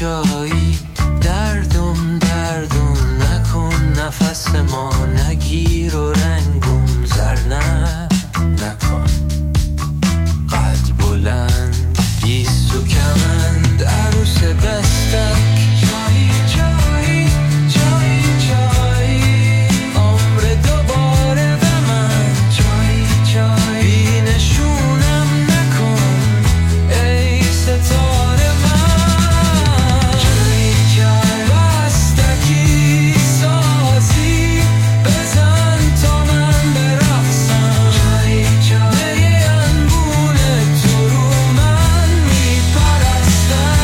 جایی دردم نکن، نفس ما نگیر و رنگم زر نکن. قد بلند بیست و کمند عروس بستک، جایی جایی جایی جایی عمر دوباره به من، جایی جایی بی نشونم نکن ای ستاره من، جایی جایی بستکی سازی بزن تا من برقصم، جایی جایی انگون تو رو من میپرستم،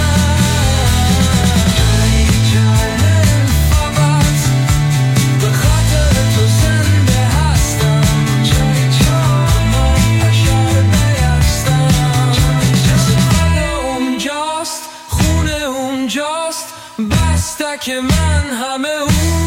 جایی جایی فقط به خاطر تو زنده هستم، جایی جایی من حشر بیستم، جسد اونجاست خونه اونجاست بستک من همه اون